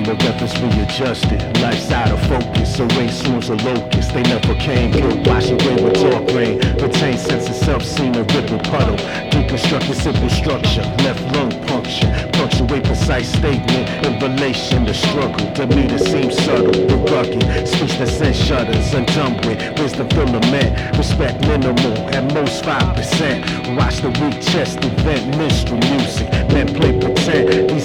frame of reference readjusted. Life's out of focus, so rain swarms of locusts. They never came, guilt washing away with talk rain. Retain sense of self, seen a ripple puddle. Deconstructed simple structure, left lung puncture. Punctuate precise statement in relation to struggle. Demeanor seems subtle, but rugged. Speech that sends shudders, undone with wisdom filament. Respect minimal, at most 5%. Watch the weak chest event, minstrel music. Men play pretend. These